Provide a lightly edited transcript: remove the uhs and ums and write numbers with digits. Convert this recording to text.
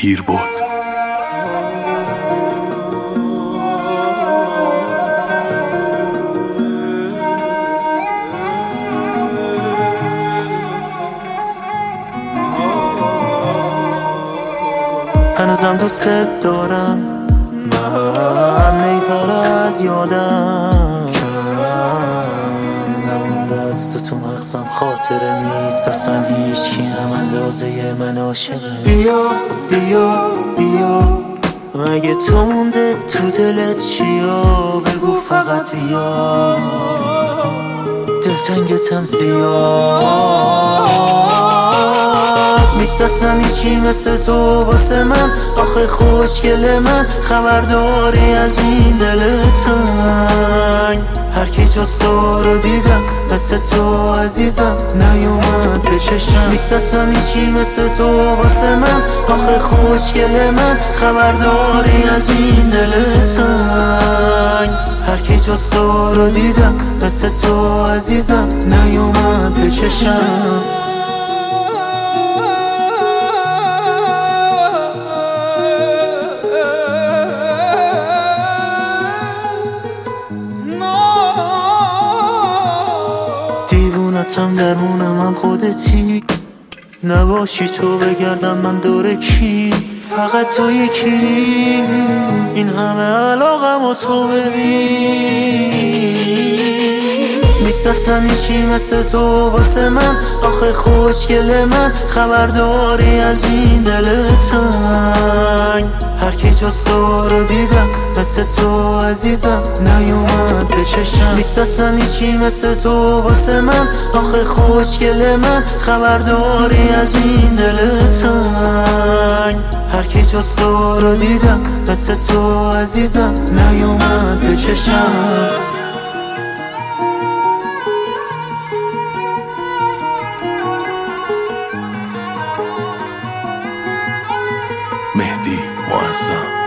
پیر بود. هنوزم دوست دارم، من نیپر از یادم نمونده است تو مغزم، خاطره نیست اصلا هیچ کی هم اندازه من عاشقه. بیا بیا بیا، اگه تو مونده تو دلت چیا بگو فقط بیا، دلتنگتم زیاد نیست اصلا هیچی مثل تو واسه من. آخه خوشگل من، خبرداری از این دل تنگ، هر کی جز تو رو دیدم مثل تو عزیزم نیومد به چشم. نیست اصلا هیچی مثل تو واسه من. آخه خوشگل من، خبرداری از این دل تنگ، هر کی جز تو رو دیدم مثل تو عزیزم نیومد به چشم. دیوونتم درمونم هم خودتی، نباشی تو بگردم من دور کی، فقط تو یکی، این همه علاقم و تو ببین. نیست اصلا هیچی مثل تو واسه من. آخه خوشگل من، خبرداری از این دل تنگ، هر کی جز تو رو دیدم مثل تو عزیزم نیومد به چشم. نیست اصلا هیچی مثل تو واسه من. آخه خوشگل من، خبرداری از این دل تنگ، هر کی جز تو رو دیدم مثل تو عزیزم نیومد به چشم. مهدی معظم.